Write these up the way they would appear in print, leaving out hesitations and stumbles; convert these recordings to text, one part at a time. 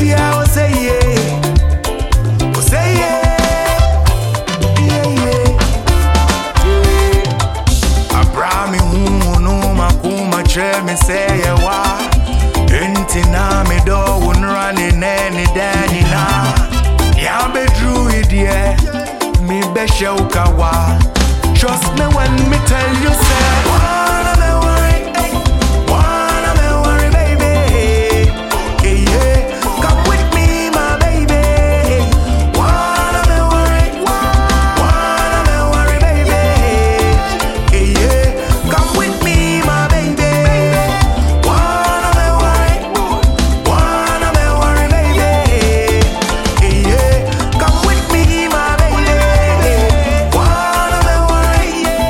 fear, oh say yeah. Oh say yeah. Yeah, yeah. Abrami no makuma che me say wa. Enti na me do won running any daddy na. Ya be drew it yeah. Me be shaukawa. Trust me when me tell you say wanna me worry, wanna me worry baby. Yeah, yeah. Come with me my baby. Wanna me worry, wanna me worry baby. Yeah, yeah. Come with me my baby. Wanna me worry, baby. Yeah, yeah. Come with me my baby. Wanna me worry,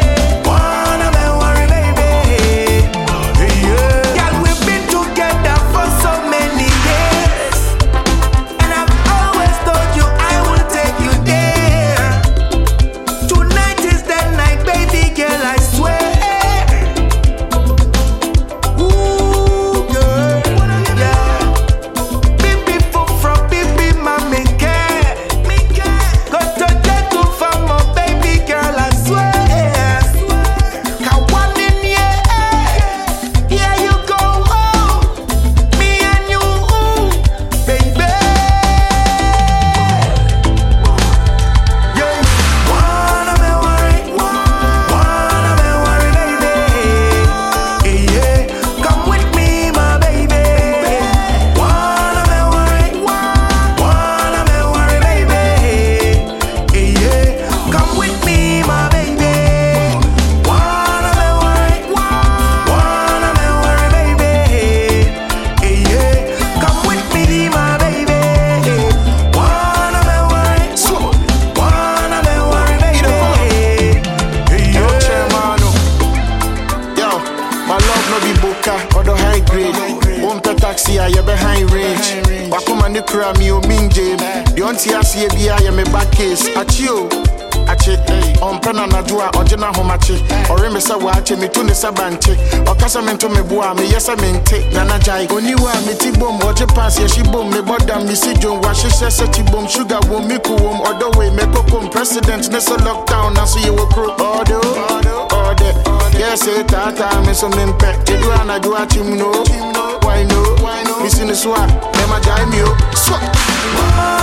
baby. Yeah, yeah. Girl, we've been together for so many years, and I've always told you I will take you there. Tonight is the night, baby girl, I swear. Ooh, girl, yeah. Bibi from Bibi, mommy care. Got to get to from my baby girl, I swear. Kawan in here you go, oh. Me and you, baby. Yeah. Wanna me worry, baby. Yeah, yeah. Come with me, my baby. Wanna me worry, baby. Yeah, yeah. Come with me, my baby. Wanna me worry, baby. Yeah, yeah. Come with me, my baby. Wanna me worry, baby. Yo, Chairman, yo, my love no be boca or the high grade. Won't pay taxi, I you behind range. Wakuma ni kura mi o minje. The auntie asi ebi I am a back case. Achio, ache, on pena na dua ojena homache. Ore me sa wache mi tu ne sa banche. Okasa me to me bua me yesa me nte nana jai. Oni wa me ti bom oje pass ye shi bom me boda mi si jon wa she se ti bom sugar wom mi ku wom other way me kokom president ne so lockdown na so ye wo pro. Order. Yes, tata me so me mpe. Edu ana do achim no. Why no? Missing the swag. Them a jai me up. Swag.